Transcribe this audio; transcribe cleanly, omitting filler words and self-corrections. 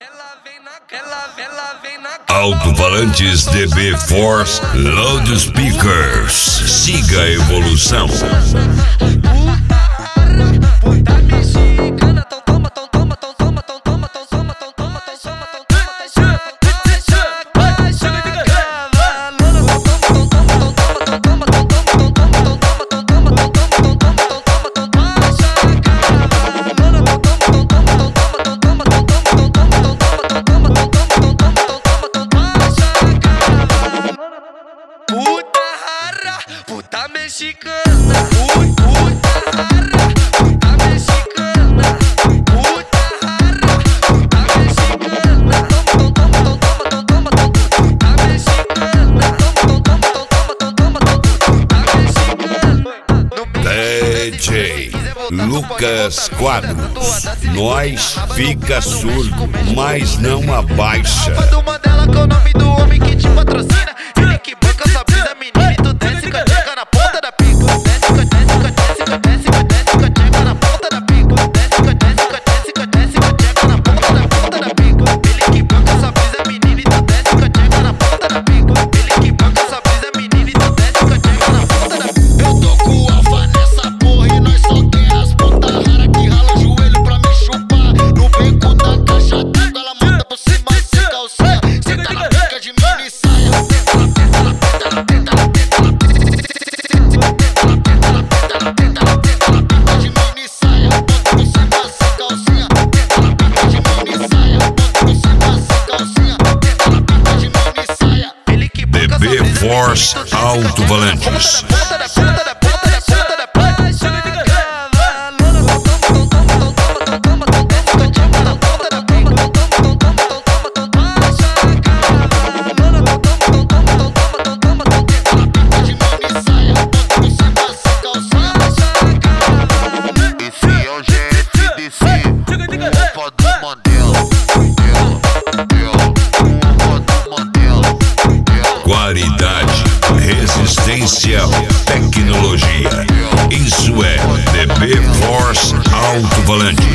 Alto-falantes DB Force Loudspeakers. Siga a evolução. Puta mexicana, puta rara, puta mexicana, puta rara, puta mexicana, puta mexicana. DJ Lucas Quadros. Nós fica surdo, mas não abaixa. Do Mandela, que é o nome do homem que te patrocina. Ele que banca sua brisa, menina, e tu desce com a tcheca na ponta da pica. Desce com a tcheca na ponta da pica. Desce com a tcheca na ponta da pica. Ele que banca sua brisa, menina, e tu desce com a tcheca na ponta da pica. Ele que banca sua brisa, menina, e tu desce com a tcheca na ponta da pica. Eu tô com o alfa nessa porra e nós só quer as puta rara que rala joelho pra me chupar. No beco da caixa d'água ela monta por cima sem calcinha. Senta na pica de mini saia. DB Force Alto-falantes. Qualidade, resistência, tecnologia. Isso é DB Force Alto-falantes.